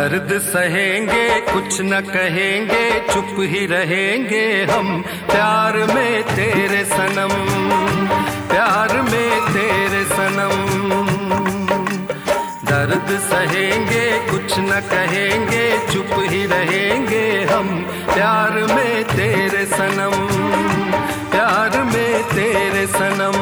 दर्द सहेंगे कुछ न कहेंगे, चुप ही रहेंगे हम प्यार में तेरे सनम, प्यार में तेरे सनम। दर्द सहेंगे कुछ न कहेंगे, चुप ही रहेंगे हम प्यार में तेरे सनम, प्यार में तेरे सनम।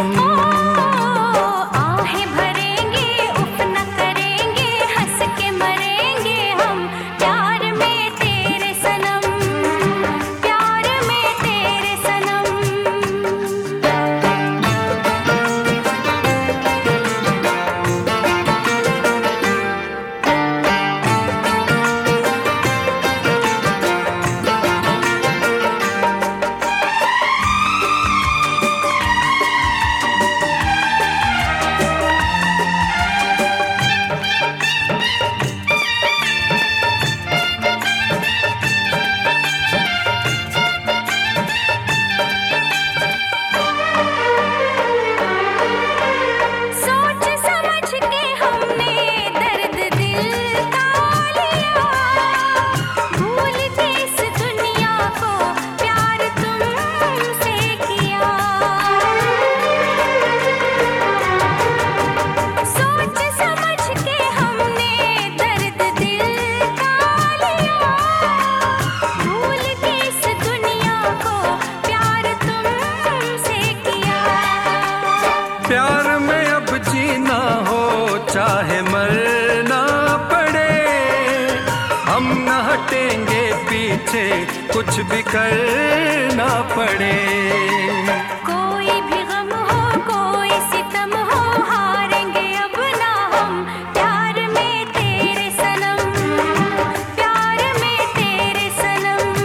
प्यार में अब जीना हो चाहे मरना पड़े, हम न हटेंगे पीछे कुछ भी करना पड़े। कोई भी गम हो कोई सितम हो, हारेंगे अब ना हम प्यार में तेरे सनम, प्यार में तेरे सनम।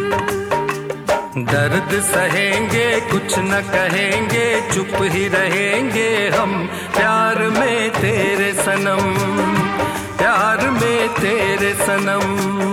दर्द सहेंगे कुछ न कहेंगे, चुप ही रहेंगे हम प्यार में तेरे सनम, प्यार में तेरे सनम।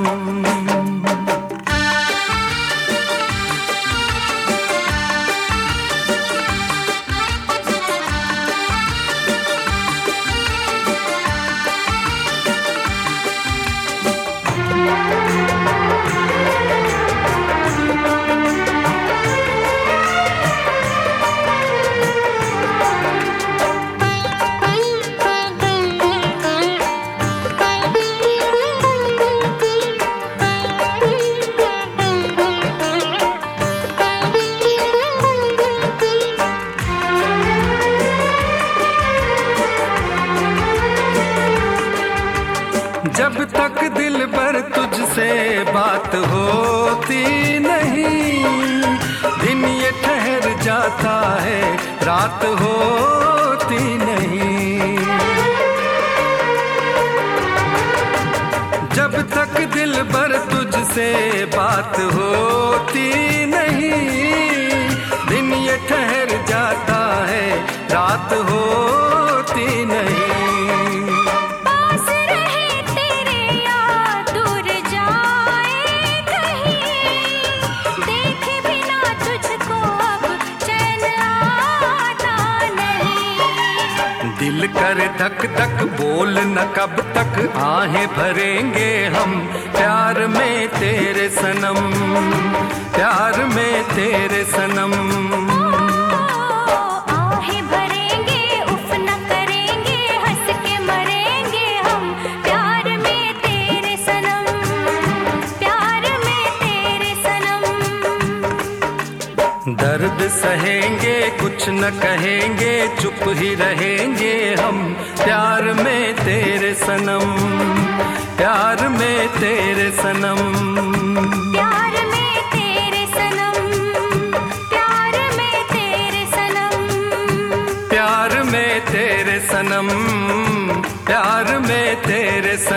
जब तक दिल पर तुझसे बात होती नहीं, दिन ये ठहर जाता है रात होती नहीं। जब तक दिल पर तुझसे बात होती नहीं, दिन ये ठहर जाता है रात होती नहीं। दिल करे धक धक बोल न कब तक आहें भरेंगे हम प्यार में तेरे सनम, प्यार में तेरे सनम। आहें भरेंगे उफ न करेंगे, हंस के मरेंगे हम प्यार में तेरे सनम, प्यार में तेरे सनम। दर्द सहेंगे कुछ न कहेंगे, चुप ही रहेंगे हम प्यार में तेरे सनम, प्यार में तेरे सनम। प्यार में तेरे सनम, प्यार में तेरे सनम, प्यार में तेरे सनम, प्यार में तेरे सनम।